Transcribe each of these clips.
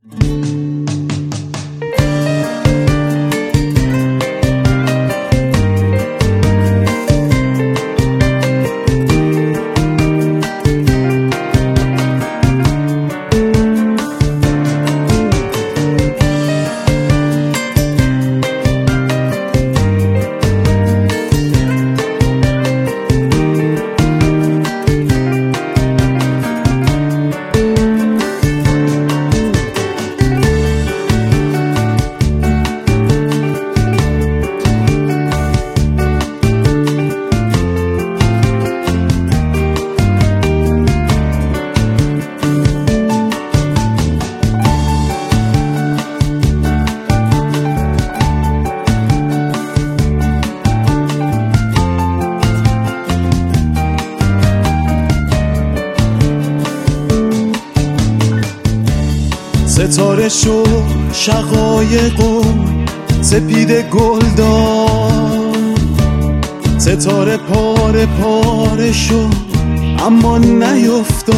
ستاره شو شقایق و سپید گلدان، ستاره پاره پاره شو اما نیفتاد.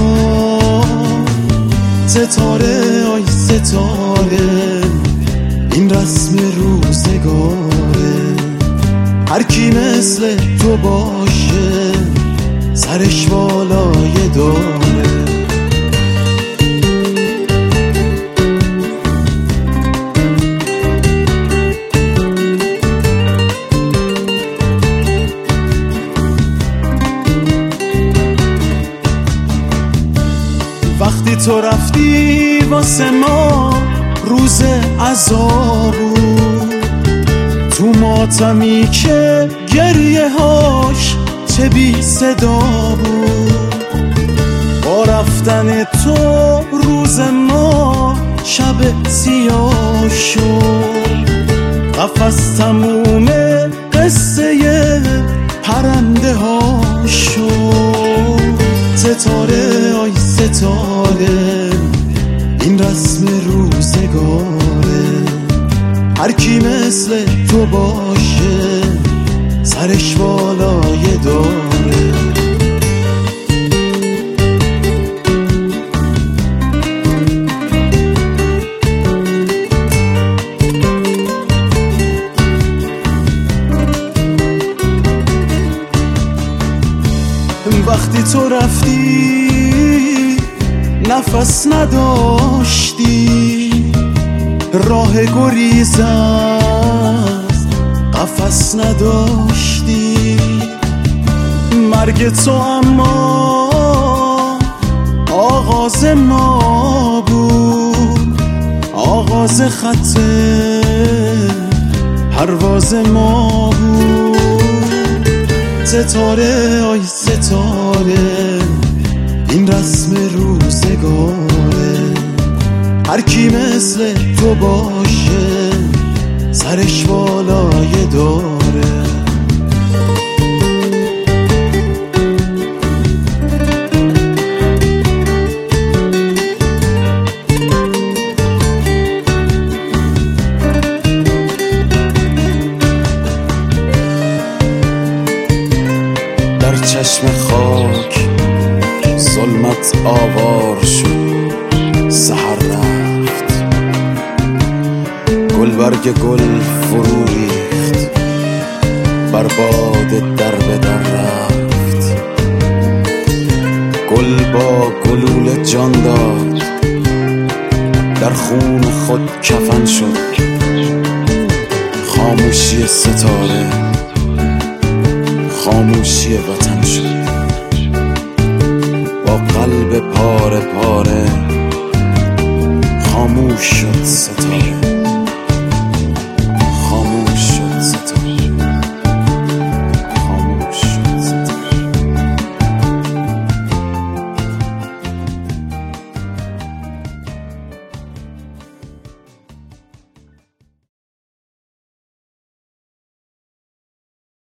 ستاره آی ستاره این رسم روزگاره، هر کی مثل تو باشه سرش والای داره. وقتی تو رفتی واسه ما روز عذاب بود، تو ماتمی که گریه هاش چه بی صدا بود. با رفتن تو روز ما شب سیاه شد، قفس تموم قصه پرنده ها شد. ستاره آی ستاره این رسم روزگاره، هر کی مثل تو باشه سرش والای داره. وقتی تو رفتی نفس نداشتی، راه گریز از قفس نداشتی. مرگ تو اما آغاز ما بود، آغاز خط پرواز ما بود. ستاره آی ستاره این رسم روزگاره، هر کی مثل تو باشه سرش والای داره. در چشم خاک ظلمت آوار شد، سحر رفت گل برگ گل فرو ریخت، بر باد در به در رفت. گل با گلوله جان داد، در خون خود کفن شد. خاموشی ستاره خاموشی وطن شد، با قلب پاره پاره خاموش شد.